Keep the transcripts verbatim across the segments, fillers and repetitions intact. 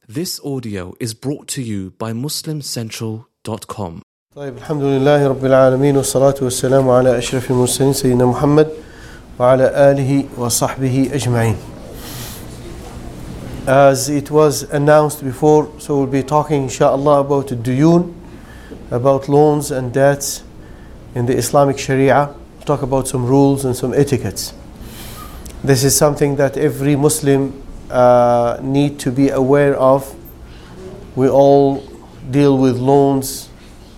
This audio is brought to you by muslim central dot com. طيب الحمد لله رب العالمين والصلاة والسلام على أشرف المرسلين سيدنا محمد وعلى آله وصحبه أجمعين. As it was announced before, so we'll be talking inshallah about duyun, about loans and debts in the Islamic Sharia. We'll talk about some rules and some etiquettes. This is something that every Muslim uh, need to be aware of. We all deal with loans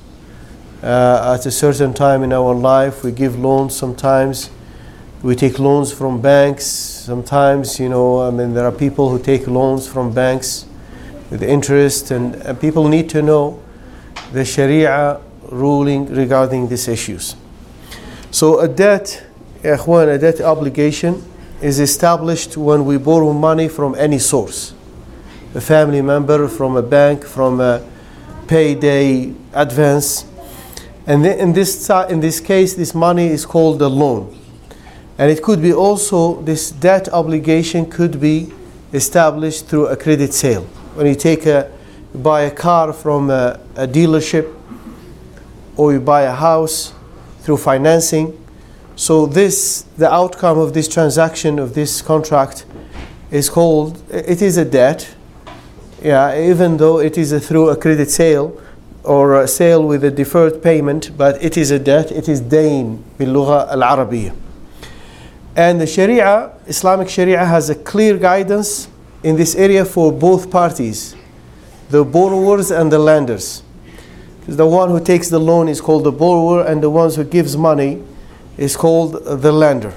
uh, at a certain time in our life. We give loans sometimes. We take loans from banks. Sometimes, you know, I mean, there are people who take loans from banks with interest, and, and people need to know the Sharia ruling regarding these issues. So a debt, ikhwan, a debt obligation is established when we borrow money from any source. A family member, from a bank, from a payday advance. And in this, in this case, this money is called a loan. And it could be also, this debt obligation could be established through a credit sale. When you take a, you buy a car from a, a dealership, or you buy a house through financing. So this, the outcome of this transaction, of this contract, is called, it is a debt. Yeah, even though it is a, through a credit sale or a sale with a deferred payment, but it is a debt, it is dayn باللغة العربية. And the Sharia, Islamic Sharia, has a clear guidance in this area for both parties, the borrowers and the lenders. Because the one who takes the loan is called the borrower, and the ones who gives money is called the lender.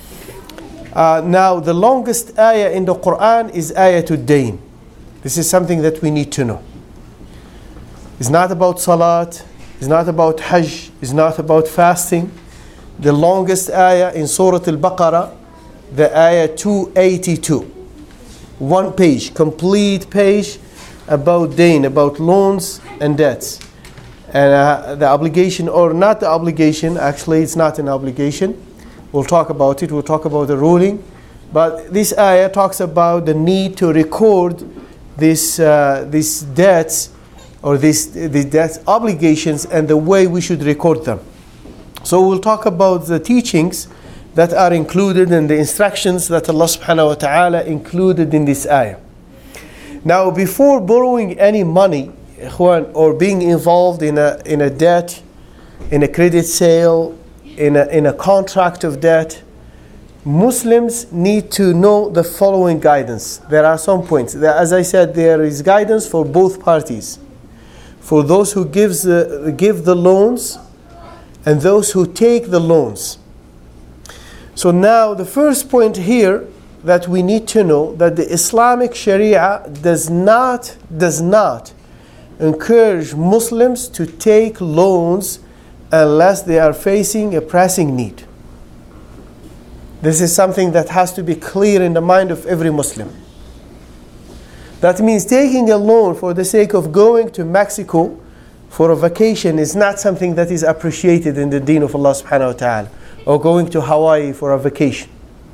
Uh, now, the longest ayah in the Quran is ayatul dayn. This is something that we need to know. It's not about salat, it's not about hajj, it's not about fasting. The longest ayah in Surah Al-Baqarah, the ayah two eighty-two. One page, complete page about dayn, about loans and debts. And uh, the obligation, or not the obligation, actually it's not an obligation. We'll talk about it, we'll talk about the ruling. But this ayah talks about the need to record this, uh, these debts, or these, these debts obligations, and the way we should record them. So we'll talk about the teachings that are included in the instructions that Allah subhanahu wa ta'ala included in this ayah. Now, before borrowing any money, or being involved in a in a debt, in a credit sale, in a in a contract of debt, Muslims need to know the following guidance. There are some points. As I said, there is guidance for both parties. For those who gives the, give the loans, and those who take the loans. So now the first point here that we need to know, that the Islamic Sharia does not does not encourage Muslims to take loans unless they are facing a pressing need. This is something that has to be clear in the mind of every Muslim. That means taking a loan for the sake of going to Mexico for a vacation is not something that is appreciated in the deen of Allah subhanahu wa ta'ala. Or going to Hawaii for a vacation.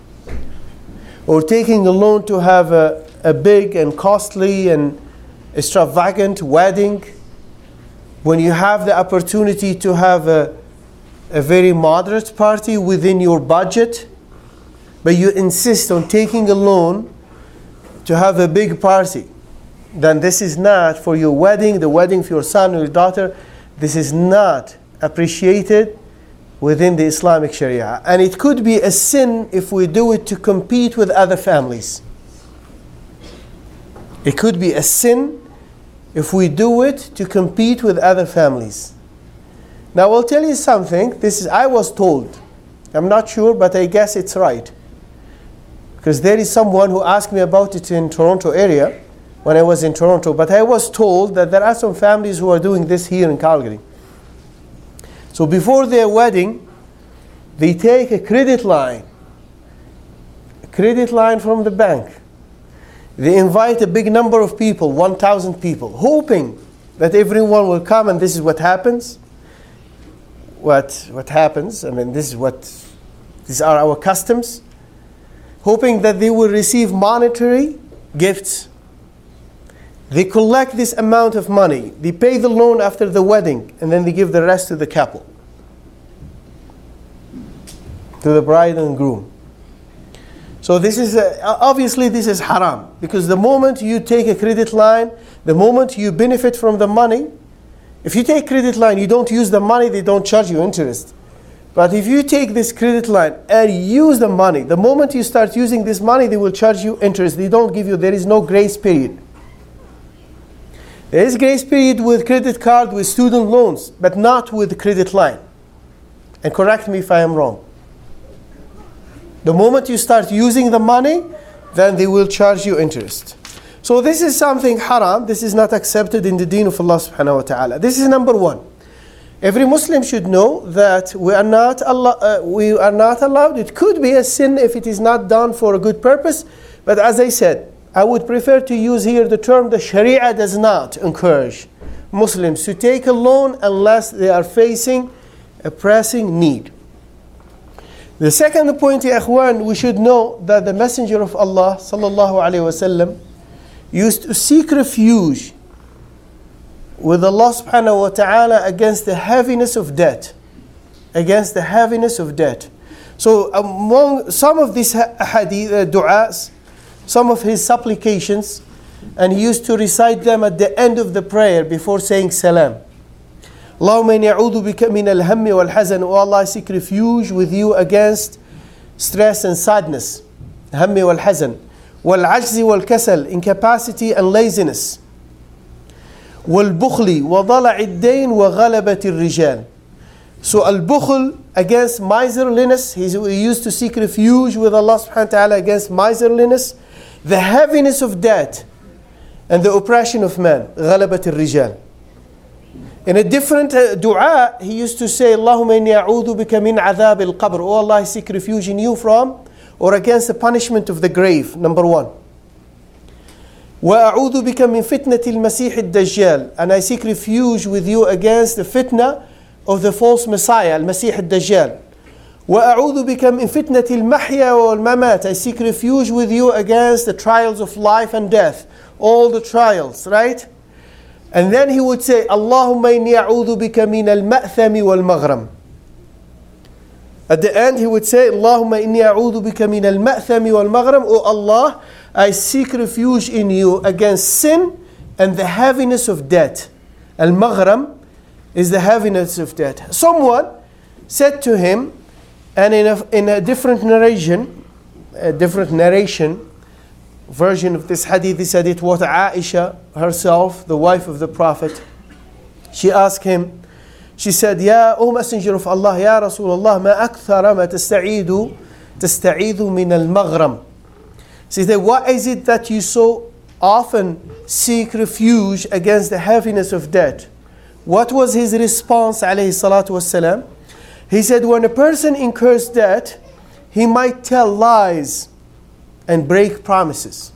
Or taking a loan to have a, a big and costly and extravagant wedding, when you have the opportunity to have a, a very moderate party within your budget, but you insist on taking a loan to have a big party, then this is not for your wedding, the wedding for your son or your daughter. This is not appreciated within the Islamic Sharia. And it could be a sin if we do it to compete with other families. It could be a sin if we do it to compete with other families. Now I'll tell you something. This is, I was told, I'm not sure, but I guess it's right. Because there is someone who asked me about it in Toronto area, when I was in Toronto, but I was told that there are some families who are doing this here in Calgary. So before their wedding, they take a credit line, a credit line from the bank. They invite a big number of people, one thousand people, hoping that everyone will come, and this is what happens. What, what happens, I mean, this is what, these are our customs, hoping that they will receive monetary gifts. They collect this amount of money. They pay the loan after the wedding, and then they give the rest to the couple, to the bride and groom. So this is, a, obviously this is haram, because the moment you take a credit line, the moment you benefit from the money, if you take credit line, you don't use the money, they don't charge you interest. But if you take this credit line and use the money, the moment you start using this money, they will charge you interest. They don't give you, there is no grace period. There is grace period with credit card, with student loans, but not with credit line. And correct me if I am wrong. The moment you start using the money, then they will charge you interest. So this is something haram. This is not accepted in the deen of Allah subhanahu wa ta'ala. This is number one. Every Muslim should know that we are not allo- uh, we are not allowed. It could be a sin if it is not done for a good purpose. But as I said, I would prefer to use here the term the Sharia does not encourage Muslims to take a loan unless they are facing a pressing need. The second point, ya ikhwan, we should know that the Messenger of Allah sallallahu alaihi wasallam used to seek refuge with Allah subhanahu wa ta'ala against the heaviness of debt. Against the heaviness of debt. So among some of these hadith, uh, du'as, some of his supplications, and he used to recite them at the end of the prayer before saying salam. Allahumma inni a'udhu bika min al-hammi wal-hazan. O Allah, I seek refuge with you against stress and sadness. Hammi wal-hazan. Wal-ajzi wal-kasal, incapacity and laziness. Wal-bukhli wa dala'i ad-dayn wa ghalabati ar-rijal. So al-bukhl against miserliness, he used to seek refuge with Allah subhanahu wa ta'ala against miserliness, the heaviness of debt, and the oppression of man. Ghalabat ar-rijal. In a different uh, dua, he used to say, Allahumma inni a'udhu bika min adhab al-qabr. Oh Allah, I seek refuge in you from or against the punishment of the grave. Number one. Wa a'udhu bika min fitnati al-masih ad-dajjal. And I seek refuge with you against the fitna of the false Messiah, al-Masih ad-Dajjal. Wa a'udhu bika min fitnati al-mahya wal-mamat. I seek refuge with you against the trials of life and death. All the trials, right? And then he would say, Allahumma inni a'udhu bika min al-ma'thami wal-maghram. At the end he would say, Allahumma inni a'udhu bika min al-ma'thami wal-maghram. O Allah, I seek refuge in you against sin and the heaviness of debt. Al-maghram is the heaviness of debt. Someone said to him, and in a, in a different narration, a different narration, version of this hadith, this hadith was Aisha herself, the wife of the Prophet. She asked him, she said, Ya, O Messenger of Allah, Ya Rasulullah, ma akthara ma tasta'idu, tasta'idu min al-maghram. She said, what is it that you so often seek refuge against the heaviness of debt? What was his response, alayhi salatu wassalam? He said, when a person incurs debt, he might tell lies and break promises.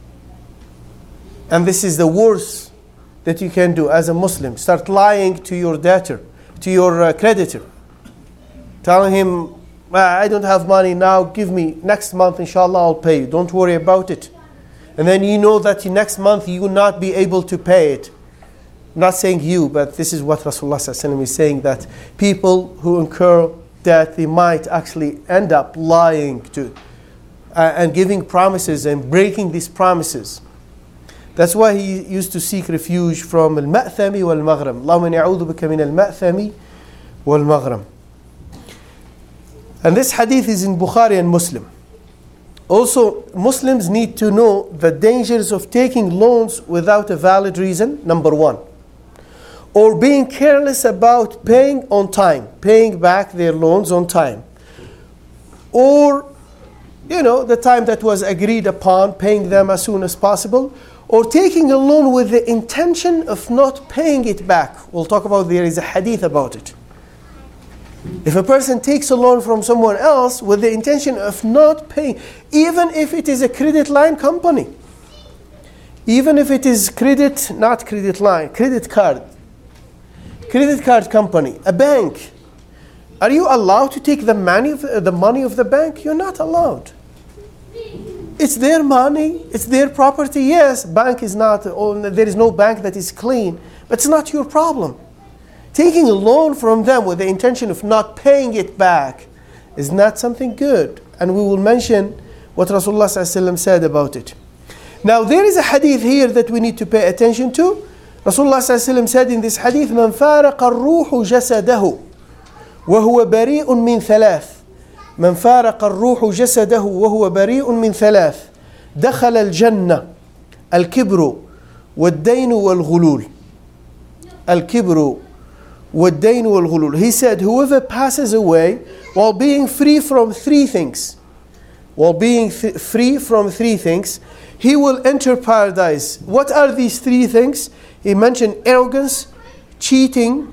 And this is the worst that you can do as a Muslim. Start lying to your debtor, to your uh, creditor. Telling him, ah, I don't have money now, give me next month, inshallah I'll pay you. Don't worry about it. And then you know that next month you will not be able to pay it. I'm not saying you, but this is what Rasulullah sallallahu alaihi wasallam is saying, that people who incur debt, they might actually end up lying to uh, and giving promises and breaking these promises. That's why he used to seek refuge from al-ma'thami wal-maghram. Allahumma inni a'udhu bika min al-ma'thami wal-maghram. And this hadith is in Bukhari and Muslim. Also, Muslims need to know the dangers of taking loans without a valid reason, number one. Or being careless about paying on time, paying back their loans on time. Or, you know, the time that was agreed upon, paying them as soon as possible. Or taking a loan with the intention of not paying it back. We'll talk about, there is a hadith about it. If a person takes a loan from someone else with the intention of not paying, even if it is a credit line company, even if it is credit, not credit line, credit card, credit card company, a bank, are you allowed to take the money of the money of the bank? You're not allowed. It's their money, it's their property. Yes, bank is not, there is no bank that is clean, but it's not your problem. Taking a loan from them with the intention of not paying it back is not something good. And we will mention what Rasulullah ﷺ said about it. Now there is a hadith here that we need to pay attention to. Rasulullah ﷺ said in this hadith, من فارق الروح جسده وهو بريء من ثلاث من فارق الروح جسده وهو بريء من ثلاث دخل الجنة الكبر والدين والغلول الكبر والدين والغلول. He said, whoever passes away while being free from three things, while being th- free from three things, he will enter paradise. What are these three things? He mentioned arrogance, cheating,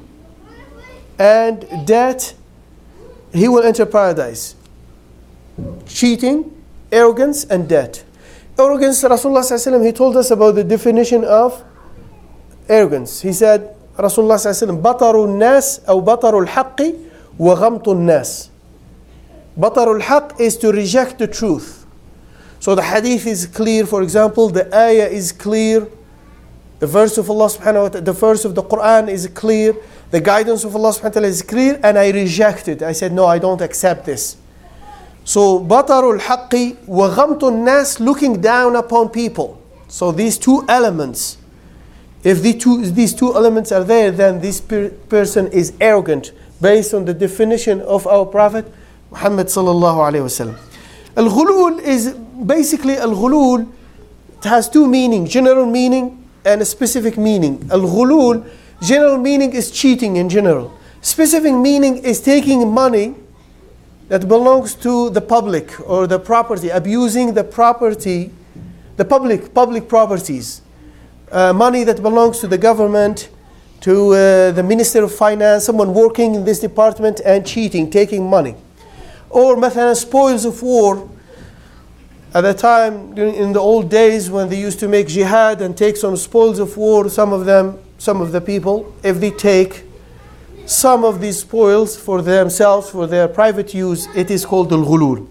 and debt. He will enter paradise. Cheating, arrogance, and debt. Arrogance, Rasulullah sallallahu alaihi wasallam, he told us about the definition of arrogance. He said, Rasulullah sallallahu alaihi wasallam, بطر الناس أو بطر الحق وغمط الناس. بطر الحق is to reject the truth. So the hadith is clear. For example, the ayah is clear. The verse of Allah subhanahu wa ta'ala, the verse of the Quran is clear. The guidance of Allah subhanahu wa ta'ala is clear, and I reject it. I said, no, I don't accept this. So, بطر الحق وغمط الناس, looking down upon people. So these two elements, if the two, these two elements are there, then this per- person is arrogant, based on the definition of our Prophet Muhammad sallallahu alaihi wasallam. Al-ghulul is basically, al-ghulul, it has two meanings, general meaning and a specific meaning. Al-ghulul, general meaning is cheating in general. Specific meaning is taking money that belongs to the public or the property, abusing the property, the public, public properties. Uh, money that belongs to the government, to uh, the Minister of Finance, someone working in this department and cheating, taking money. Or مثلا spoils of war. At the time, in the old days when they used to make jihad and take some spoils of war, some of them, some of the people, if they take some of these spoils for themselves, for their private use, it is called al-ghulul.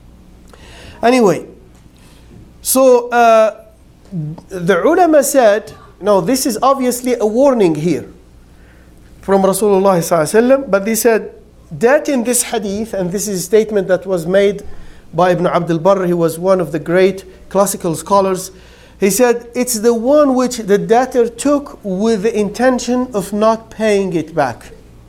Anyway, so uh, the ulama said, no, this is obviously a warning here from Rasulullah sallallahu alaihi wasallam, but they said that in this hadith, and this is a statement that was made by Ibn Abdul Barr, he was one of the great classical scholars. He said, it's the one which the debtor took with the intention of not paying it back.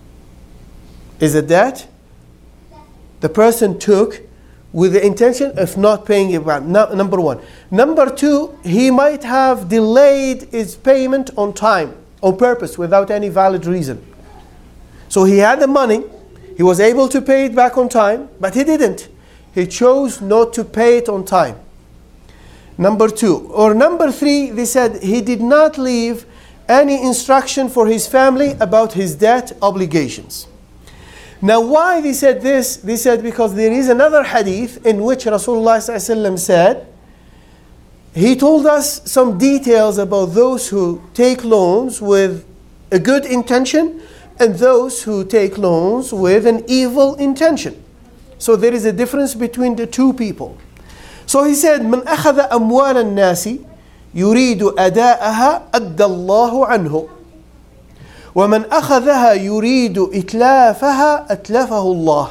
Is a debt the person took with the intention of not paying it back. No, number one. Number two, he might have delayed his payment on time, on purpose, without any valid reason. So he had the money, he was able to pay it back on time, but he didn't. He chose not to pay it on time. Number two. Or number three, they said he did not leave any instruction for his family about his debt obligations. Now why they said this? They said because there is another hadith in which Rasulullah ﷺ said, he told us some details about those who take loans with a good intention and those who take loans with an evil intention. So there is a difference between the two people. So he said, من أخذ أموال الناس يريد أداءها أدى الله عنه ومن أخذها يريد إتلافها أتلفه الله.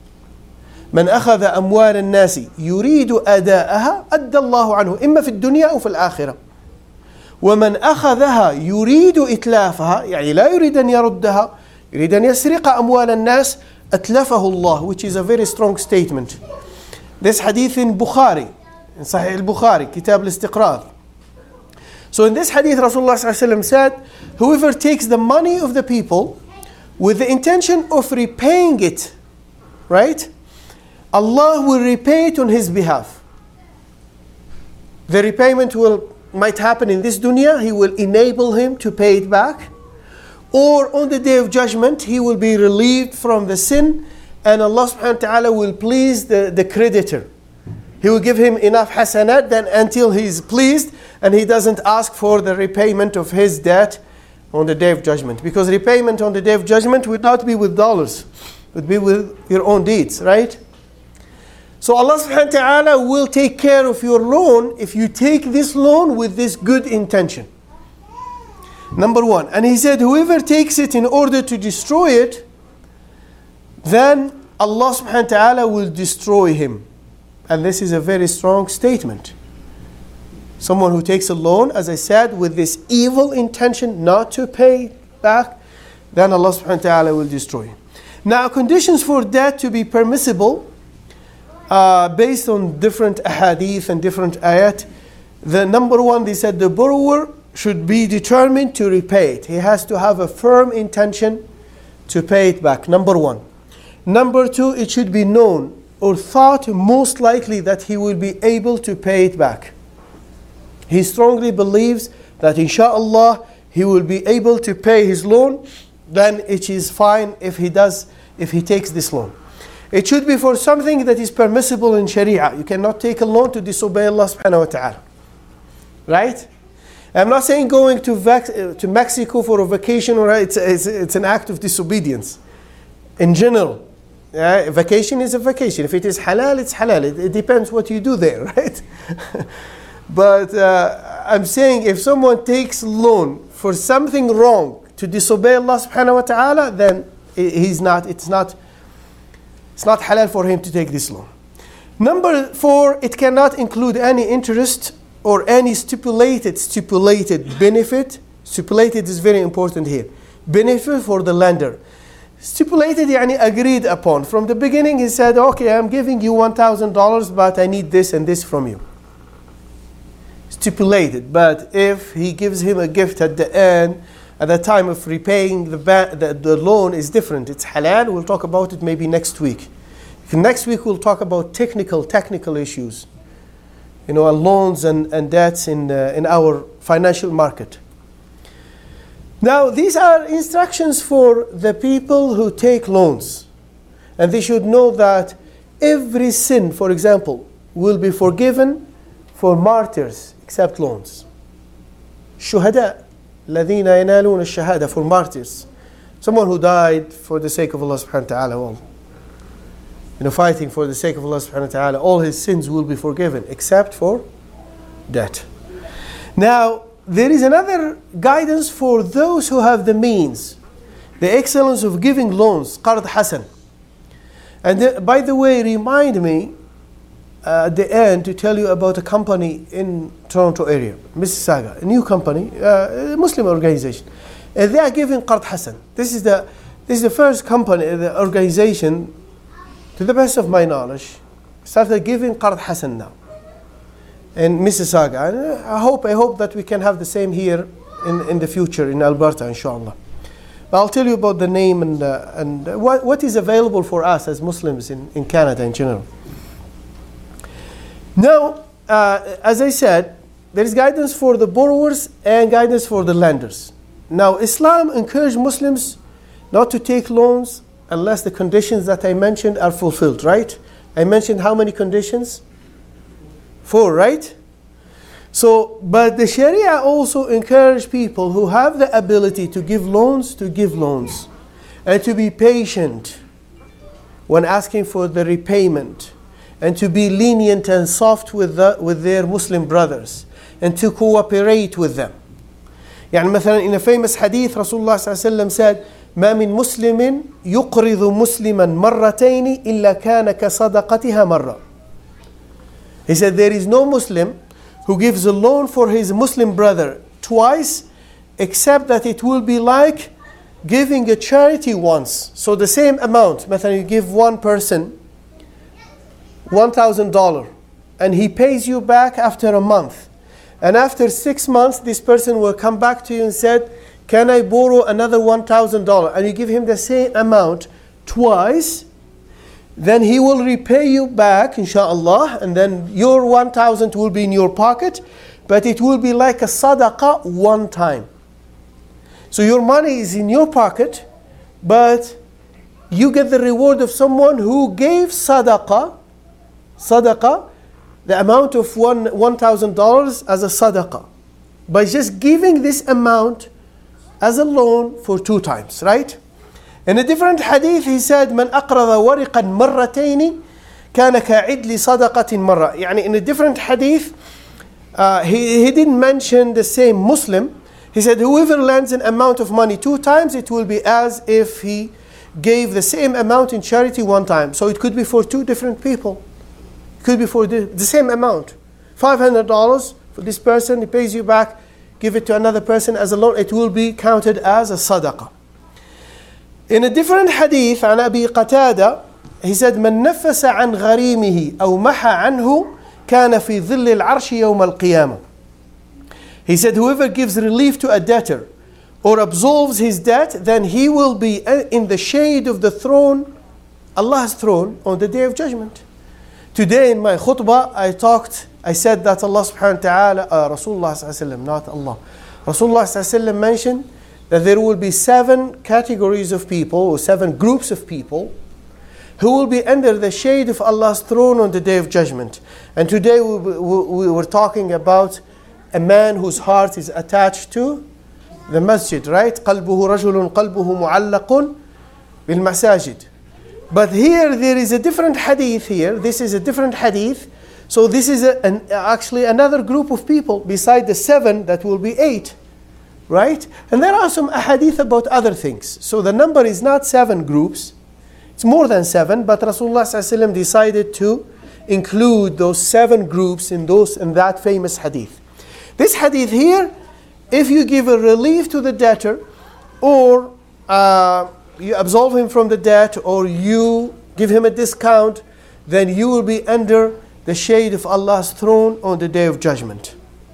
من أخذ أموال الناس يريد أداءها أدى الله عنه إما في الدنيا أو في الآخرة. ومن أخذها يريد إتلافها, يعني لا يريد أن يردها, يريد أن يسرق أموال الناس أتلفه الله, which is a very strong statement. This hadith in Bukhari, in Sahih al-Bukhari, Kitab al-Istiqrar. So in this hadith, Rasulullah ﷺ said, whoever takes the money of the people with the intention of repaying it, right? Allah will repay it on his behalf. The repayment will might happen in this dunya, he will enable him to pay it back. Or on the day of judgment, he will be relieved from the sin, and Allah subhanahu wa ta'ala will please the, the creditor. He will give him enough hasanat then until he is pleased and he doesn't ask for the repayment of his debt on the day of judgment. Because repayment on the day of judgment would not be with dollars, it would be with your own deeds, right? So Allah subhanahu wa ta'ala will take care of your loan if you take this loan with this good intention. Number one. And he said, whoever takes it in order to destroy it, then Allah subhanahu wa ta'ala will destroy him. And this is a very strong statement. Someone who takes a loan, as I said, with this evil intention not to pay back, then Allah subhanahu wa ta'ala will destroy him. Now, conditions for debt to be permissible, uh, based on different ahadith and different ayat. The number one, they said the borrower should be determined to repay it. He has to have a firm intention to pay it back, number one. Number two, it should be known or thought most likely that he will be able to pay it back. He strongly believes that inshallah he will be able to pay his loan, then it is fine if he does, if he takes this loan. It should be for something that is permissible in Sharia. You cannot take a loan to disobey Allah subhanahu wa ta'ala. Right? I'm not saying going to vac- to Mexico for a vacation, or it's, it's, it's an act of disobedience. In general, yeah, vacation is a vacation. If it is halal, it's halal. It, it depends what you do there, right? But uh, I'm saying if someone takes loan for something wrong to disobey Allah subhanahu wa ta'ala, then he's not, it's not, it's not halal for him to take this loan. Number four, it cannot include any interest or any stipulated, stipulated benefit. Stipulated is very important here. Benefit for the lender. Stipulated, yani agreed upon. From the beginning he said, okay, I'm giving you one thousand dollars, but I need this and this from you. Stipulated. But if he gives him a gift at the end, at the time of repaying the, ba- the, the loan is different. It's halal. We'll talk about it maybe next week. Next week we'll talk about technical, technical issues. You know, loans and, and debts in, uh, in our financial market. Now, these are instructions for the people who take loans. And they should know that every sin, for example, will be forgiven for martyrs, except loans. Shuhada, ladina yanaluna shahada, for martyrs. Someone who died for the sake of Allah subhanahu wa ta'ala. Well, you know, fighting for the sake of Allah subhanahu wa ta'ala, all his sins will be forgiven, except for debt. Now, there is another guidance for those who have the means. The excellence of giving loans, qard hasan. And the, by the way, remind me uh, at the end to tell you about a company in Toronto area, Mississauga, a new company, uh, a Muslim organization. Uh, they are giving qard hasan. This is the this is the first company, the organization, to the best of my knowledge, started giving qard hasan now in Mississauga. And I hope I hope that we can have the same here in, in the future in Alberta, inshallah. But I'll tell you about the name and uh, and what, what is available for us as Muslims in, in Canada in general. Now, uh, as I said, there is guidance for the borrowers and guidance for the lenders. Now, Islam encourages Muslims not to take loans unless the conditions that I mentioned are fulfilled, right? I mentioned how many conditions? Four, right? So, but the Sharia also encourages people who have the ability to give loans to give loans and to be patient when asking for the repayment and to be lenient and soft with, the, with their Muslim brothers and to cooperate with them. يعني مثلا in a famous hadith, Rasulullah صلى الله عليه وسلم said, ما من مسلم يقرض مسلما مرتين إلا كان كصدقتها مرة. He said there is no Muslim who gives a loan for his Muslim brother twice, except that it will be like giving a charity once. So the same amount, مثلا you give one person one thousand dollars and he pays you back after a month. And after six months, this person will come back to you and said, can I borrow another one thousand dollars? And you give him the same amount twice. Then he will repay you back, inshallah. And then your one thousand will be in your pocket. But it will be like a sadaqah one time. So your money is in your pocket. But you get the reward of someone who gave sadaqah. Sadaqah. The amount of one one thousand dollars as a sadaqah. By just giving this amount as a loan for two times, right? In a different hadith, he said, "Man aqrada wariqan marratayn, كان كعدل صدقة مرة. يعني in a different hadith, uh, he, he didn't mention the same Muslim. He said whoever lends an amount of money two times, it will be as if he gave the same amount in charity one time. So it could be for two different people. It could be for the, the same amount. five hundred dollars for this person, he pays you back, give it to another person as a loan, it will be counted as a sadaqah. In a different hadith, عن أبي قتادة, he said, من نفس عن غريمه أو محى عنه كان في ظل العرش يوم القيامة. He said, whoever gives relief to a debtor or absolves his debt, then he will be in the shade of the throne, Allah's throne, on the day of judgment. Today in my khutbah, I talked, I said that Allah subhanahu wa ta'ala, uh, Rasulullah sallallahu alayhi wa sallam, not Allah. Rasulullah sallallahu alayhi wa sallam mentioned that there will be seven categories of people, or seven groups of people, who will be under the shade of Allah's throne on the day of judgment. And today we, we, we were talking about a man whose heart is attached to the masjid, right? قَلْبُهُ رَجُلٌ قَلْبُهُ مُعَلَّقٌ بِالْمَسَاجِدِ. But here there is a different hadith here. This is a different hadith. So this is a, an, actually another group of people beside the seven that will be eight. Right? And there are some ahadith about other things. So the number is not seven groups. It's more than seven. But Rasulullah sallallahu alaihi wasallam decided to include those seven groups in those in that famous hadith. This hadith here, if you give a relief to the debtor, or uh, you absolve him from the debt, or you give him a discount, then you will be under the shade of Allah's throne on the day of judgment.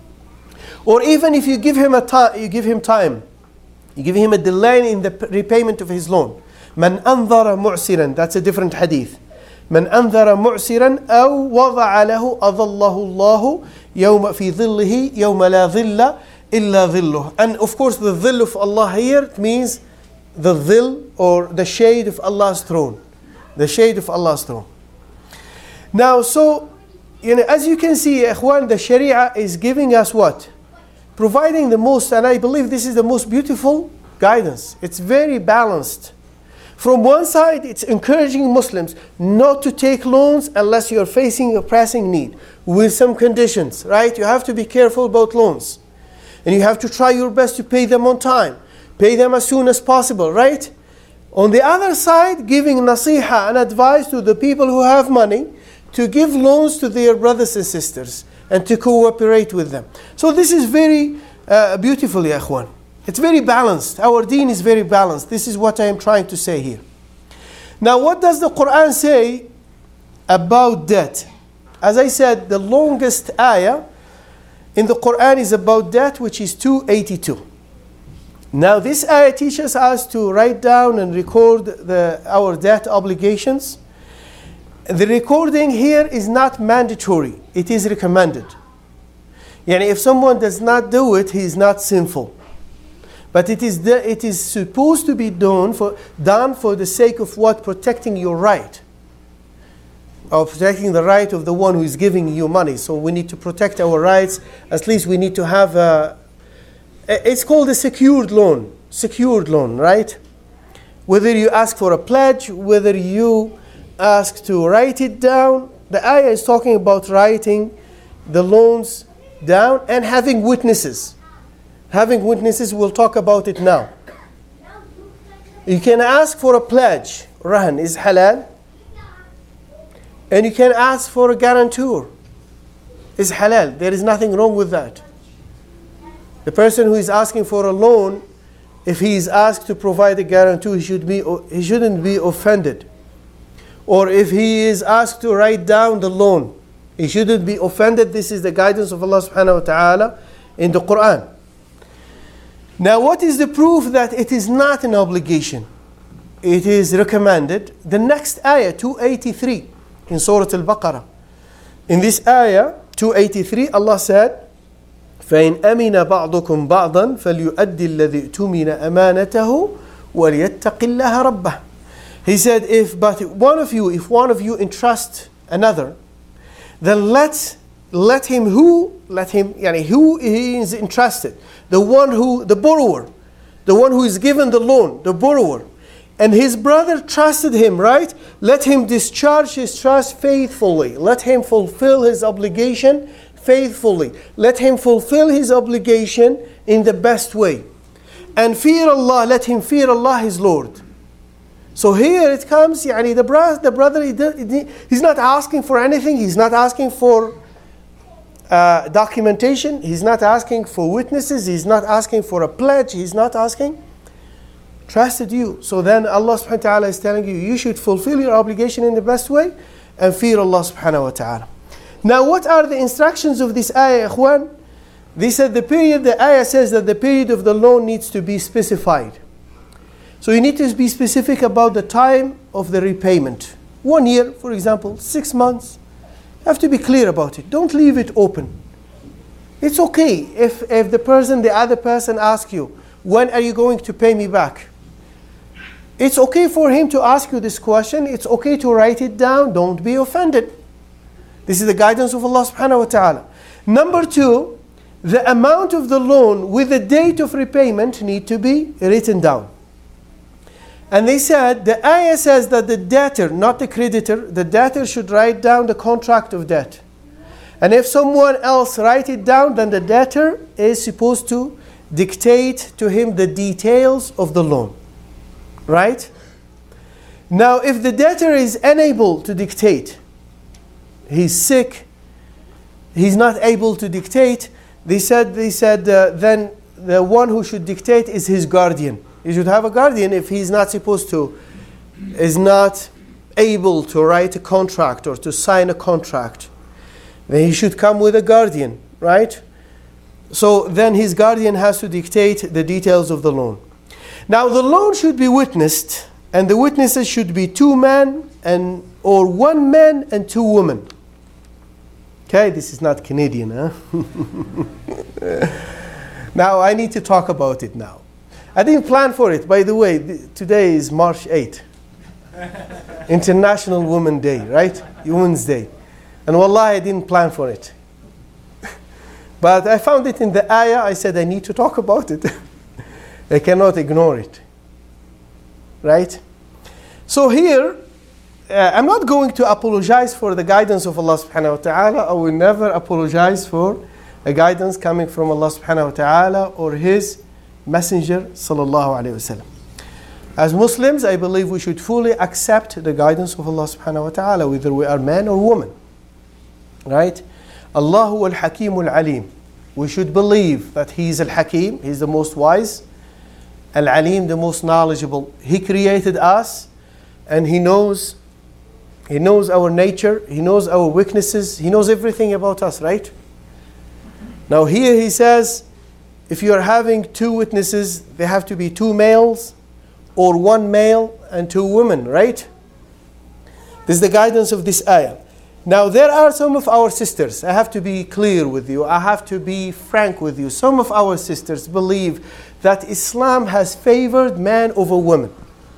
Or even if you give him a time, you give him time, you give him a delay in the repayment of his loan. من أنظر معسرا, that's a different hadith. من أنظر معسرا أو وضع له أظله الله يوم في ظله يوم لا ظل إلا ظله. And of course the ظل of Allah here means the ظل or the shade of Allah's throne. The shade of Allah's throne. Now so, you know, as you can see, Ikhwan, the Sharia is giving us what? Providing the most, and I believe this is the most beautiful guidance. It's very balanced. From one side, it's encouraging Muslims not to take loans unless you're facing a pressing need, with some conditions, right? You have to be careful about loans. And you have to try your best to pay them on time. Pay them as soon as possible, right? On the other side, giving nasiha and advice to the people who have money to give loans to their brothers and sisters and to cooperate with them. So this is very uh, beautiful, ya ikhwan. It's very balanced. Our deen is very balanced. This is what I am trying to say here. Now, what does the Quran say about debt? As I said, the longest ayah in the Quran is about debt, which is two eighty-two. Now, this ayah teaches us to write down and record the, our debt obligations. The recording here is not mandatory. It is recommended. Yani if someone does not do it, he is not sinful. But it is, the, it is supposed to be done for, done for the sake of what? Protecting your right. Or protecting the right of the one who is giving you money. So we need to protect our rights. At least we need to have a... It's called a secured loan. Secured loan, right? Whether you ask for a pledge, whether you ask to write it down. The ayah is talking about writing the loans down and having witnesses. Having witnesses, we'll talk about it now. You can ask for a pledge. Rahan is halal. And you can ask for a guarantor. Is halal. There is nothing wrong with that. The person who is asking for a loan, if he is asked to provide a guarantor, he should be he shouldn't be offended. Or if he is asked to write down the loan, he shouldn't be offended. This is the guidance of Allah subhanahu wa ta'ala in the Quran. Now, what is the proof that it is not an obligation? It is recommended. The next ayah, two eighty-three, in Surah Al-Baqarah. In this ayah, two eighty-three, Allah said, فَإِنْ أَمِنَ بَعْضُكُمْ بَعْضًا فَلْيُؤَدِّ الَّذِي اؤْتُمِنَ أَمَانَتَهُ وَلْيَتَّقِ اللَّهَ رَبَّهُ. He said, if but one of you, if one of you entrust another, then let let him who let him yani who he is entrusted, the one who the borrower, the one who is given the loan, the borrower, And his brother trusted him, right? Let him discharge his trust faithfully. Let him fulfill his obligation faithfully. Let him fulfill his obligation in the best way. And fear Allah, let him fear Allah his Lord. So here it comes, yani the, bro- the brother, he, he's not asking for anything. He's not asking for uh, documentation. He's not asking for witnesses. He's not asking for a pledge. He's not asking. Trusted you. So then Allah subhanahu wa ta'ala is telling you, you should fulfill your obligation in the best way and fear Allah subhanahu wa ta'ala. Now what are the instructions of this ayah, ikhwan? They said the period, the ayah says that the period of the loan needs to be specified. So you need to be specific about the time of the repayment. One year, for example, six months. You have to be clear about it. Don't leave it open. It's okay if, if the person, the other person asks you, when are you going to pay me back? It's okay for him to ask you this question. It's okay to write it down. Don't be offended. This is the guidance of Allah subhanahu wa ta'ala. Number two, the amount of the loan with the date of repayment need to be written down. And they said, the ayah says that the debtor, not the creditor, the debtor should write down the contract of debt. And if someone else write it down, then the debtor is supposed to dictate to him the details of the loan. Right? Now, if the debtor is unable to dictate, he's sick, he's not able to dictate, they said, they said uh, then the one who should dictate is his guardian. He should have a guardian if he's not supposed to, is not able to write a contract or to sign a contract. Then he should come with a guardian, right? So then his guardian has to dictate the details of the loan. Now the loan should be witnessed, and the witnesses should be two men and or one man and two women. Okay, this is not Canadian, huh? Now I need to talk about it now. I didn't plan for it. By the way, th- today is March eighth. International Women's Day, right? Women's Day. And wallahi, I didn't plan for it. But I found it in the ayah. I said I need to talk about it. I cannot ignore it. Right? So here, uh, I'm not going to apologize for the guidance of Allah subhanahu wa ta'ala. I will never apologize for a guidance coming from Allah subhanahu wa ta'ala or His Messenger sallallahu alayhi wa sallam. As Muslims, I believe we should fully accept the guidance of Allah subhanahu wa ta'ala, whether we are man or woman. Right? Allahu al-Hakim al-Alim. We should believe that He is al-Hakim, He is the most wise, al-Alim, the most knowledgeable. He created us and He knows, He knows our nature, He knows our weaknesses, He knows everything about us, right? Now here He says, if you are having two witnesses, they have to be two males or one male and two women, right? This is the guidance of this ayah. Now there are some of our sisters, I have to be clear with you, I have to be frank with you. Some of our sisters believe that Islam has favored man over women.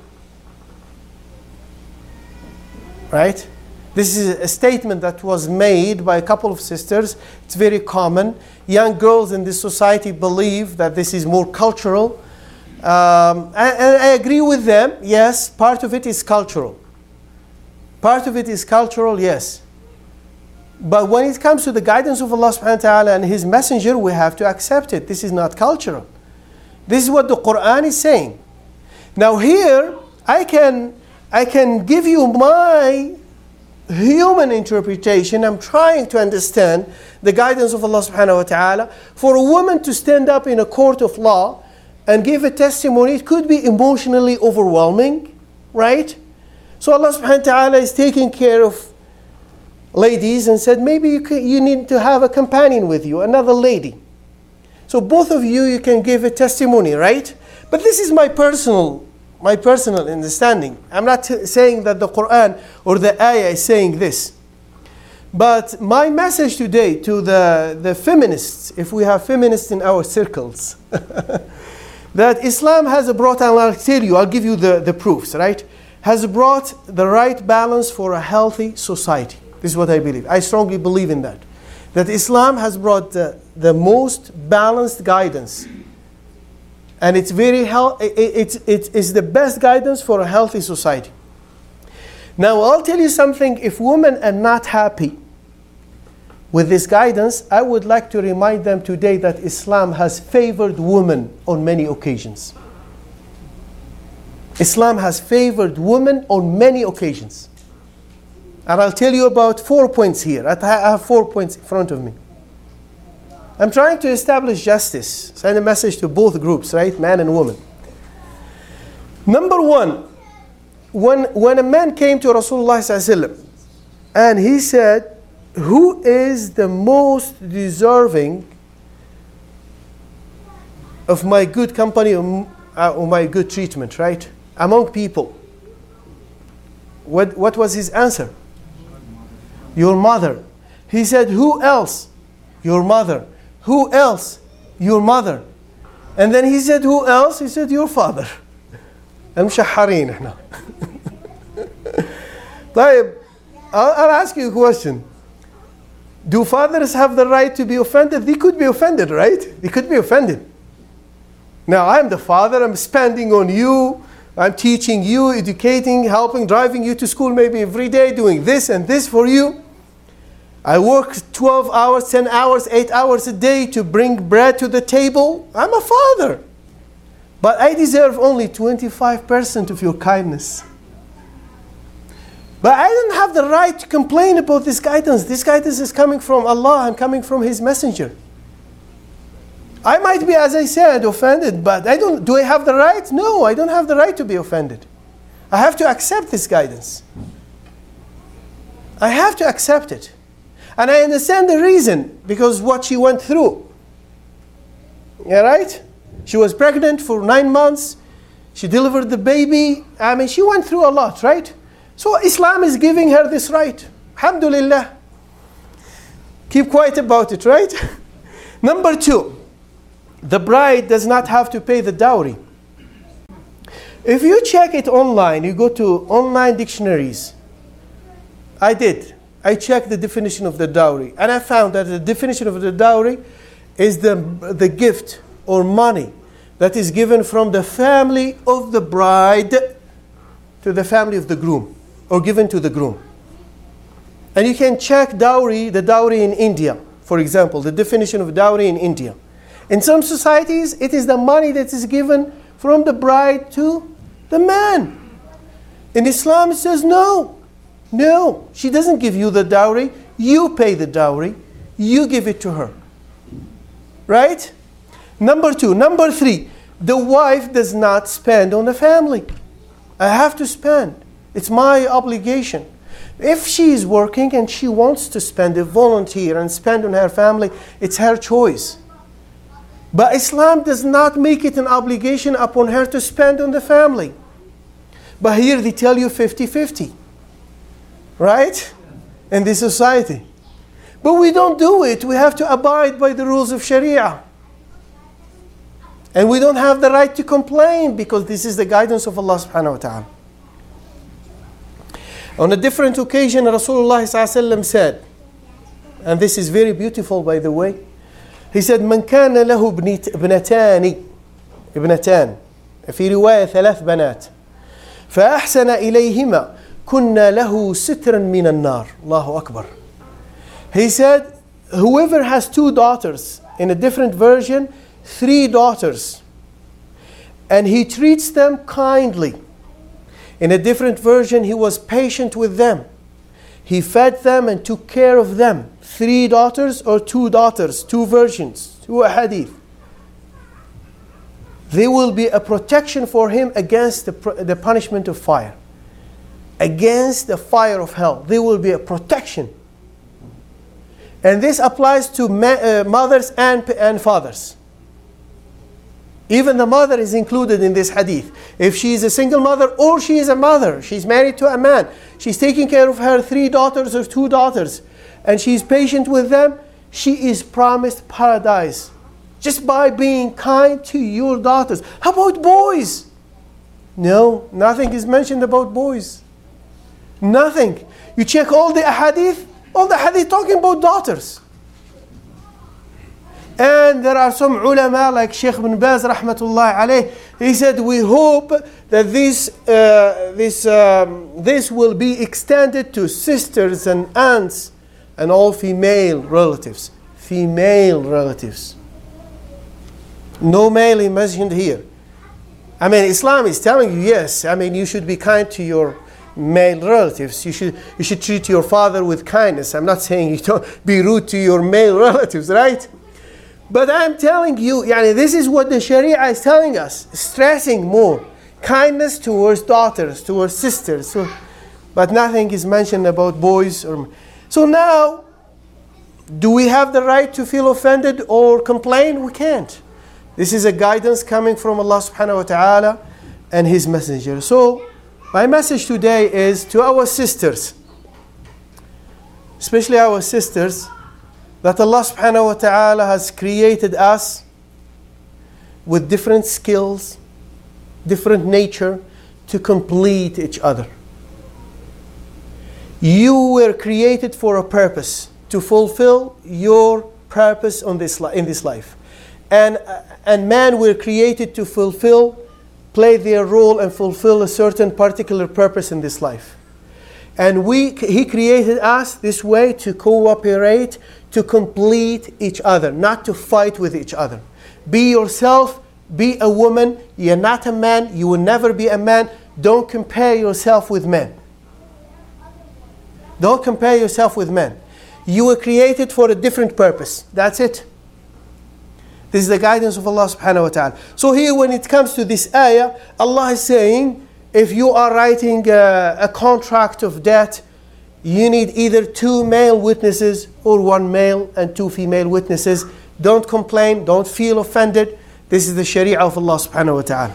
Right? This is a statement that was made by a couple of sisters. It's very common. Young girls in this society believe that this is more cultural. Um, and I agree with them. Yes, part of it is cultural. Part of it is cultural, yes. But when it comes to the guidance of Allah subhanahu wa ta'ala and His Messenger, we have to accept it. This is not cultural. This is what the Quran is saying. Now here, I can, I can give you my human interpretation. I'm trying to understand the guidance of Allah subhanahu wa ta'ala. For a woman to stand up in a court of law and give a testimony, it could be emotionally overwhelming, right? So Allah subhanahu wa ta'ala is taking care of ladies and said, maybe you, can, you need to have a companion with you, another lady. So both of you, you can give a testimony, right? But this is my personal, my personal understanding. I'm not t- saying that the Quran or the ayah is saying this. But my message today to the, the feminists, if we have feminists in our circles, that Islam has brought, and I'll tell you, I'll give you the, the proofs, right? Has brought the right balance for a healthy society. This is what I believe. I strongly believe in that. That Islam has brought the, the most balanced guidance And it's very hel- it, it's, it, it's the best guidance for a healthy society. Now, I'll tell you something. If women are not happy with this guidance, I would like to remind them today that Islam has favored women on many occasions. Islam has favored women on many occasions. And I'll tell you about four points here. I have four points in front of me. I'm trying to establish justice, send a message to both groups, right? Man and woman. Number one, when, when a man came to Rasulullah sallallahu alaihi wasallam and he said, who is the most deserving of my good company or, uh, or my good treatment, right? Among people. What, what was his answer? Your mother. He said, who else? Your mother. Who else? Your mother. And then he said, who else? He said, your father. المشحرين احنا. طيب, I'll, I'll ask you a question. Do fathers have the right to be offended? They could be offended, right? They could be offended. Now, I'm the father. I'm spending on you. I'm teaching you, educating, helping, driving you to school maybe every day, doing this and this for you. I work twelve hours, ten hours, eight hours a day to bring bread to the table. I'm a father. But I deserve only twenty-five percent of your kindness. But I don't have the right to complain about this guidance. This guidance is coming from Allah and coming from His Messenger. I might be, as I said, offended, but I don't. Do I have the right? No, I don't have the right to be offended. I have to accept this guidance. I have to accept it. And I understand the reason, because what she went through. Yeah, right? She was pregnant for nine months. She delivered the baby. I mean, she went through a lot, right? So Islam is giving her this right. Alhamdulillah. Keep quiet about it, right? Number two, the bride does not have to pay the dowry. If you check it online, you go to online dictionaries. I did. I checked the definition of the dowry. And I found that the definition of the dowry is the, the gift or money that is given from the family of the bride to the family of the groom, or given to the groom. And you can check dowry, the dowry in India, for example, the definition of dowry in India. In some societies, it is the money that is given from the bride to the man. In Islam, it says no. No, she doesn't give you the dowry. You pay the dowry. You give it to her. Right? Number two. Number three, the wife does not spend on the family. I have to spend. It's my obligation. If she is working and she wants to spend a volunteer and spend on her family, it's her choice. But Islam does not make it an obligation upon her to spend on the family. But here they tell you fifty-fifty. Right? In this society. But we don't do it. We have to abide by the rules of Sharia. And we don't have the right to complain because this is the guidance of Allah subhanahu wa ta'ala. On a different occasion, Rasulullah sallallahu alaihi wasallam said, and this is very beautiful by the way, he said, من كان له ابنتان ابنتان في رواية ثلاث بنات فأحسن إليهما كنا له سترا من النار. Allahu Akbar. He said, whoever has two daughters, in a different version, three daughters, and he treats them kindly. In a different version, he was patient with them. He fed them and took care of them. Three daughters or two daughters, two versions, two hadith. They will be a protection for him against the, the punishment of fire. Against the fire of hell. They will be a protection. And this applies to ma- uh, mothers and, and fathers. Even the mother is included in this hadith. If she is a single mother or she is a mother, she's married to a man, she's taking care of her three daughters or two daughters, and she's patient with them, she is promised paradise. Just by being kind to your daughters. How about boys? No, nothing is mentioned about boys. Nothing. You check all the hadith, all the hadith talking about daughters. And there are some ulama like Sheikh ibn Baz rahmatullah alayh. He said, we hope that this, uh, this, um, this will be extended to sisters and aunts and all female relatives. Female relatives. No male is mentioned here. I mean, Islam is telling you, yes, I mean, you should be kind to your male relatives. You should, you should treat your father with kindness. I'm not saying you don't be rude to your male relatives, right? But I'm telling you, yani, this is what the Sharia is telling us, stressing more. Kindness towards daughters, towards sisters. So, but nothing is mentioned about boys. Or, so now, do we have the right to feel offended or complain? We can't. This is a guidance coming from Allah subhanahu wa ta'ala and His Messenger. So, my message today is to our sisters, especially our sisters, that Allah subhanahu wa ta'ala has created us with different skills, different nature, to complete each other. You were created for a purpose, to fulfill your purpose on this li- in this life. And, uh, and man were created to fulfill, play their role and fulfill a certain particular purpose in this life. And we, He created us this way to cooperate, to complete each other, not to fight with each other. Be yourself, be a woman, you're not a man, you will never be a man. Don't compare yourself with men. Don't compare yourself with men. You were created for a different purpose. That's it. This is the guidance of Allah subhanahu wa ta'ala. So here when it comes to this ayah, Allah is saying, if you are writing a, a contract of debt, you need either two male witnesses or one male and two female witnesses. Don't complain, don't feel offended. This is the Sharia of Allah subhanahu wa ta'ala.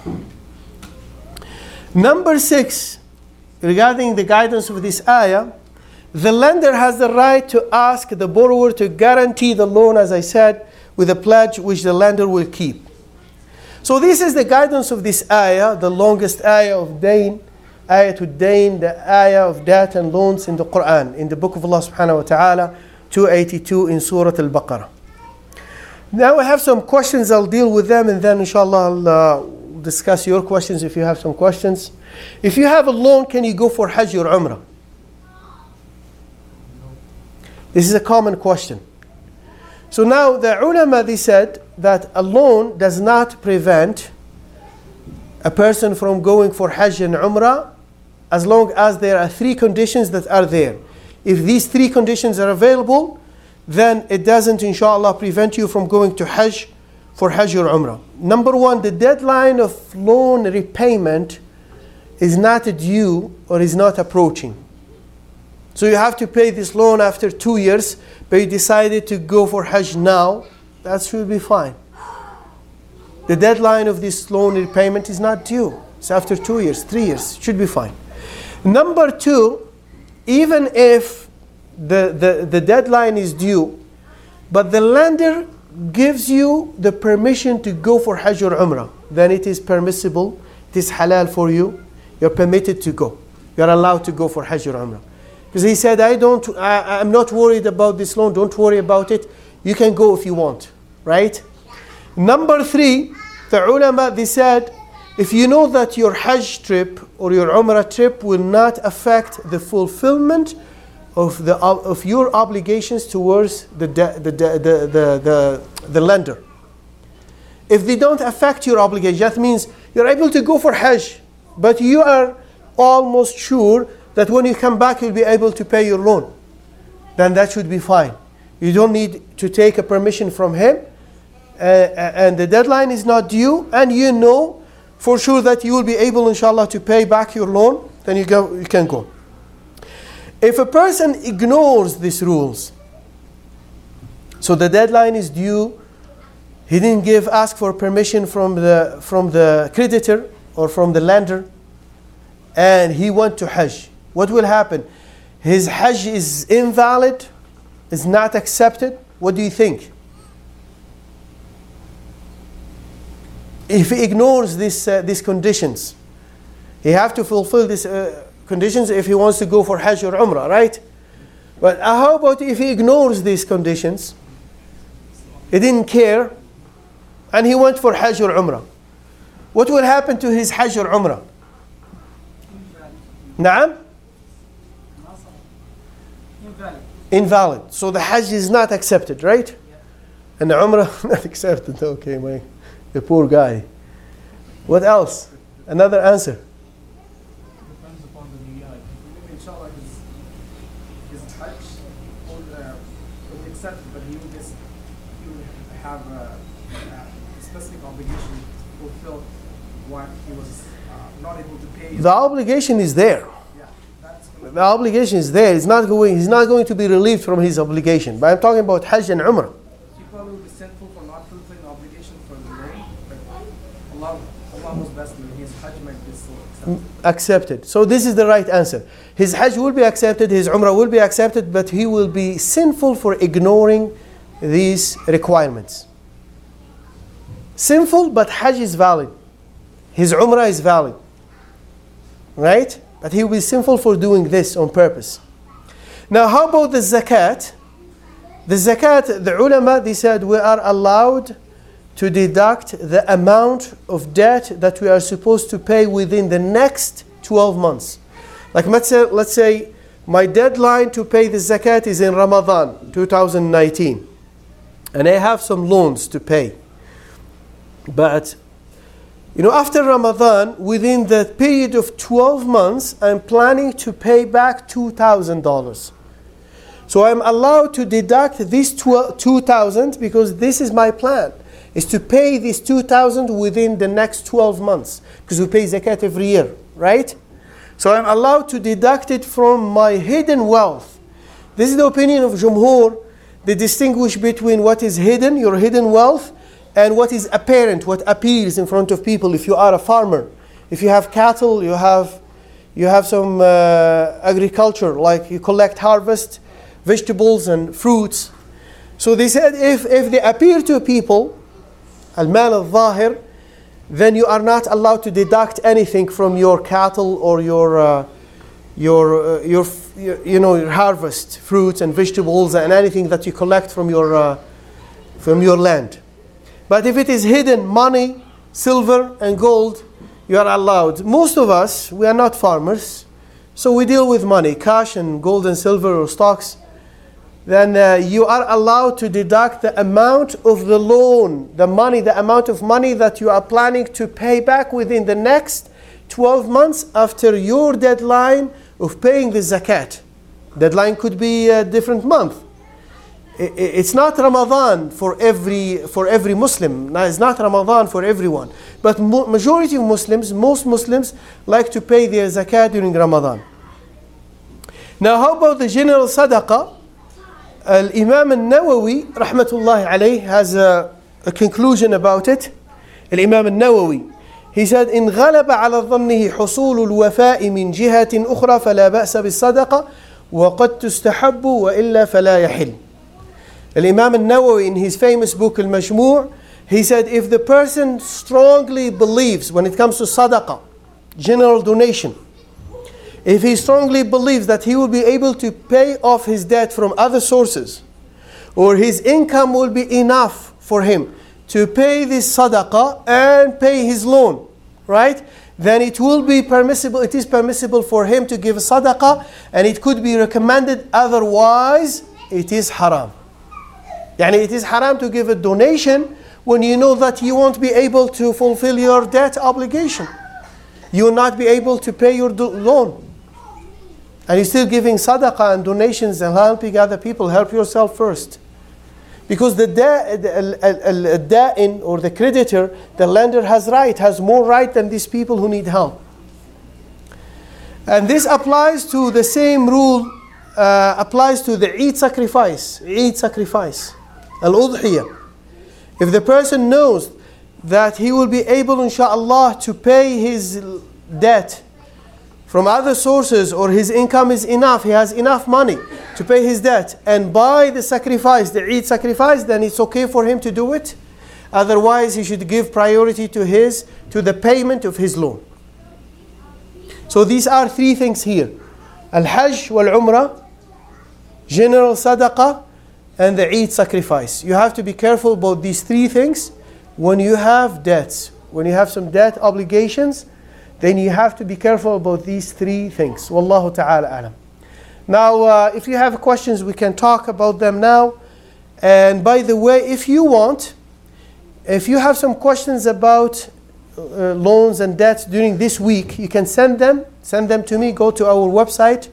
Number six, regarding the guidance of this ayah, the lender has the right to ask the borrower to guarantee the loan, as I said, with a pledge which the lender will keep. So this is the guidance of this ayah, the longest ayah of Dain, ayah to Dain, the ayah of debt and loans in the Quran, in the book of Allah subhanahu wa ta'ala, two eighty-two in Surah Al-Baqarah. Now I have some questions, I'll deal with them and then inshallah I'll uh, discuss your questions if you have some questions. If you have a loan, can you go for Hajj or Umrah? This is a common question. So now the ulama, they said that a loan does not prevent a person from going for Hajj and Umrah as long as there are three conditions that are there. If these three conditions are available, then it doesn't, inshallah, prevent you from going to Hajj for Hajj or Umrah. Number one, the deadline of loan repayment is not due or is not approaching. So you have to pay this loan after two years, but you decided to go for Hajj now, that should be fine. The deadline of this loan repayment is not due. It's after two years, three years, it should be fine. Number two, even if the, the, the deadline is due, but the lender gives you the permission to go for Hajj or Umrah, then it is permissible, it is halal for you, you're permitted to go. You're allowed to go for Hajj or Umrah. Because he said, I don't, I, I'm not worried about this loan, don't worry about it. You can go if you want, right? Number three, the ulama, they said, if you know that your Hajj trip or your Umrah trip will not affect the fulfillment of the of your obligations towards the the the the the, the, the lender. If they don't affect your obligation, that means you're able to go for Hajj, but you are almost sure that when you come back, you'll be able to pay your loan. Then that should be fine. You don't need to take a permission from him. Uh, and the deadline is not due. And you know for sure that you will be able, inshallah, to pay back your loan. Then you, go, you can go. If a person ignores these rules, so the deadline is due, he didn't give, ask for permission from the, from the creditor or from the lender, and he went to Hajj. What will happen? His Hajj is invalid, is not accepted. What do you think? If he ignores this, uh, these conditions, he have to fulfill these uh, conditions if he wants to go for Hajj or Umrah, right? But uh, how about if he ignores these conditions? he didn't care, and he went for Hajj or Umrah. What will happen to his Hajj or Umrah? Naam? Invalid. Invalid. So the Hajj is not accepted, right? Yeah. And the Umrah not accepted. Okay, my, the poor guy. What else? Another answer. Depends upon the niyyah. Maybe inshallah his, his Hajj will, uh, will be accepted, but he will, just, he will have a, a specific obligation to fulfill what he was uh, not able to pay. The obligation is there. Yeah, that's The obligation is there. It's not going, he's not going to be relieved from his obligation. But I'm talking about Hajj and Umrah. He probably will be sinful for not fulfilling the obligation for the loan, but Allah, Allah knows best, and his Hajj might be still accepted. Accepted. So this is the right answer. His Hajj will be accepted, his Umrah will be accepted, but he will be sinful for ignoring these requirements. Sinful, but Hajj is valid. His Umrah is valid. Right? But he will be sinful for doing this on purpose. Now how about the zakat? The zakat, the ulama, they said we are allowed to deduct the amount of debt that we are supposed to pay within the next twelve months. Like let's say, let's say my deadline to pay the zakat is in Ramadan two thousand nineteen. And I have some loans to pay. But, you know, after Ramadan, within the period of twelve months, I'm planning to pay back two thousand dollars. So I'm allowed to deduct this two thousand dollars because this is my plan, is to pay this two thousand dollars within the next twelve months. Because we pay zakat every year, right? So I'm allowed to deduct it from my hidden wealth. This is the opinion of Jumhur. They distinguish between what is hidden, your hidden wealth, and what is apparent, what appears in front of people. If you are a farmer, if you have cattle, you have you have some uh, agriculture, like you collect harvest, vegetables and fruits. So they said if, if they appear to people, al-mal al-zahir, then you are not allowed to deduct anything from your cattle or your uh, your, uh, your your you know your harvest, fruits and vegetables and anything that you collect from your uh, from your land. But if it is hidden money, silver and gold, you are allowed. Most of us, we are not farmers, so we deal with money, cash and gold and silver or stocks. Then uh, you are allowed to deduct the amount of the loan, the money, the amount of money that you are planning to pay back within the next twelve months after your deadline of paying the zakat. Deadline could be a different month. It's not Ramadan for every for every Muslim. It's not Ramadan for everyone. But majority of Muslims, most Muslims, like to pay their zakat during Ramadan. Now, how about the general sadaqah? Al-Imam al-Nawawi, rahmatullahi alayh, has a, a conclusion about it. Al-Imam al-Nawawi, he said, إن غلب على ظنه حصول الوفاء من جهة أخرى فلا بأس بالصدقة وقد تستحب وإلا فلا يحل. Al-Imam al-Nawawi, in his famous book Al-Majmu', he said, if the person strongly believes when it comes to sadaqah, general donation, if he strongly believes that he will be able to pay off his debt from other sources, or his income will be enough for him to pay this sadaqah and pay his loan, right? Then it will be permissible, it is permissible for him to give a sadaqah, and it could be recommended, otherwise it is haram. Yani it is haram to give a donation when you know that you won't be able to fulfill your debt obligation. You will not be able to pay your do- loan. And you're still giving sadaqah and donations and helping other people. Help yourself first. Because the da'in or the creditor, the lender has right, has more right than these people who need help. And this applies to the same rule, uh, applies to the Eid sacrifice. Eid sacrifice. Al-Udhiyah. If the person knows that he will be able, inshaAllah, to pay his debt from other sources, or his income is enough, he has enough money to pay his debt, and buy the sacrifice, the Eid sacrifice, then it's okay for him to do it. Otherwise, he should give priority to his, to the payment of his loan. So these are three things here. Al-Hajj wal-Umrah, general sadaqah, and the Eid sacrifice. You have to be careful about these three things when you have debts. When you have some debt obligations, then you have to be careful about these three things. Wallahu ta'ala alam. Now, uh, if you have questions, we can talk about them now. And by the way, if you want, if you have some questions about uh, loans and debts during this week, you can send them. Send them to me. Go to our website.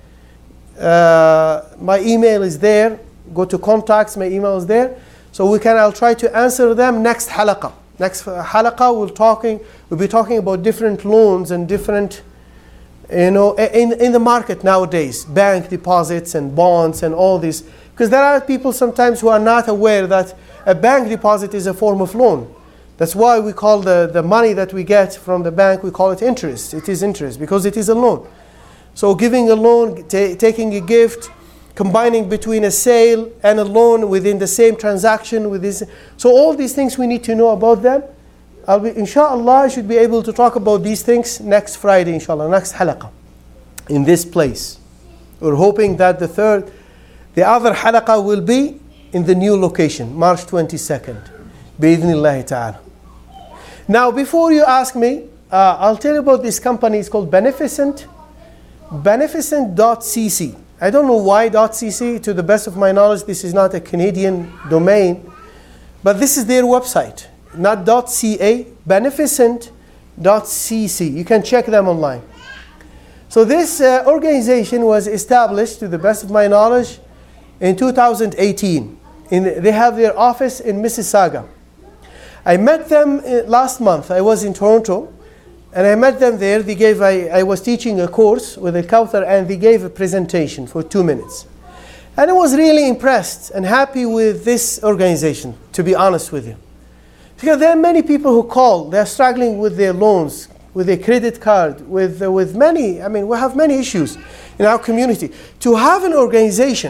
Uh, my email is there. Go to contacts. My email is there. So we can. I'll try to answer them next halaqah. Next halaqah, we'll talking. We'll be talking about different loans and different, you know, in in the market nowadays, bank deposits and bonds and all this. Because there are people sometimes who are not aware that a bank deposit is a form of loan. That's why we call the, the money that we get from the bank, we call it interest. It is interest because it is a loan. So giving a loan, ta- taking a gift, combining between a sale and a loan within the same transaction. With this, so all these things we need to know about them. I'll be, inshallah, I should be able to talk about these things next Friday, inshallah, next halaqah, in this place. We're hoping that the third, the other halaqah will be in the new location, March twenty-second, bi'idhnillahi ta'ala. Now, before you ask me, uh, I'll tell you about this company. It's called Beneficent, beneficent dot c c. I don't know why .cc. To the best of my knowledge, this is not a Canadian domain, but this is their website, not .ca, beneficent dot c c. You can check them online. So this uh, organization was established, to the best of my knowledge, in two thousand eighteen. In the, they have their office in Mississauga. I met them last month. I was in Toronto, and I met them there. They gave. I, I was teaching a course with a Kauthar, and they gave a presentation for two minutes. And I was really impressed and happy with this organization, to be honest with you. Because there are many people who call. They're struggling with their loans, with their credit card, with, uh, with many, I mean, we have many issues in our community. To have an organization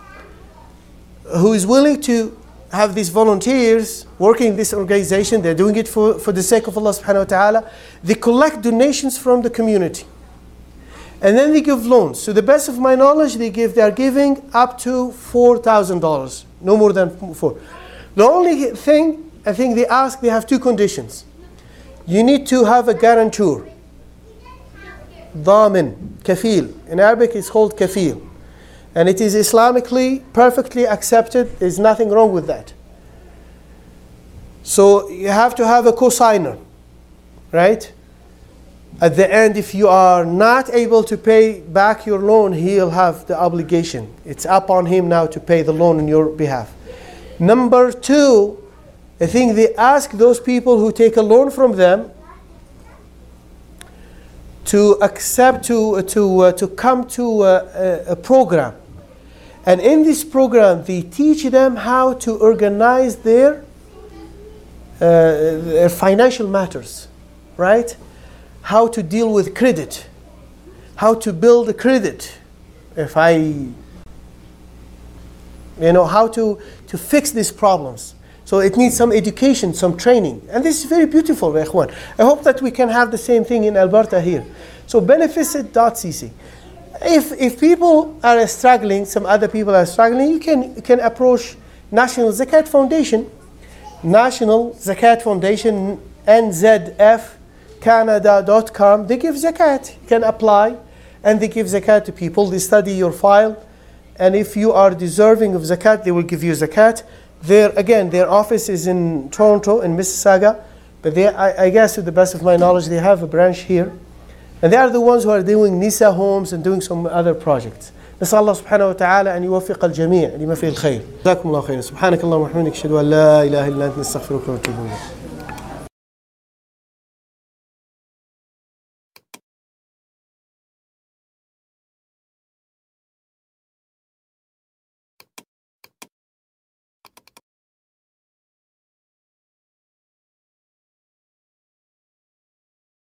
who is willing to have these volunteers working in this organization, they're doing it for, for the sake of Allah subhanahu wa ta'ala. They collect donations from the community. And then they give loans. To the best of my knowledge, they give, they are giving up to four thousand dollars, no more than four. The only thing, I think they ask, they have two conditions. You need to have a guarantor. Dhamin, kafil. In Arabic it's called kafil. And it is Islamically perfectly accepted. There's nothing wrong with that. So you have to have a cosigner, right? At the end, if you are not able to pay back your loan, he'll have the obligation. It's up on him now to pay the loan on your behalf. Number two, I think they ask those people who take a loan from them to accept, to, to, uh, to come to a, a, a program. And in this program, they teach them how to organize their, uh, their financial matters, right? How to deal with credit, how to build a credit. If I, you know, how to, to fix these problems. So it needs some education, some training. And this is very beautiful, ya ikhwan. I hope that we can have the same thing in Alberta here. So beneficent dot c c. If if people are struggling, some other people are struggling, you can you can approach National Zakat Foundation, National Zakat Foundation, N Z F Canada dot com. They give zakat. You can apply, and they give zakat to people. They study your file, and if you are deserving of zakat, they will give you zakat. There again, their office is in Toronto, in Mississauga, but they, I, I guess, to the best of my knowledge, they have a branch here. And they are the ones who are doing Nisa homes and doing some other projects. نسأل الله سبحانه وتعالى أن يوفق الجميع لما فيه الخير. جزاكم الله خيرا. سبحانك اللهم وبحمدك أشهد أن لا إله إلا أنت نستغفرك ونتوب إليك.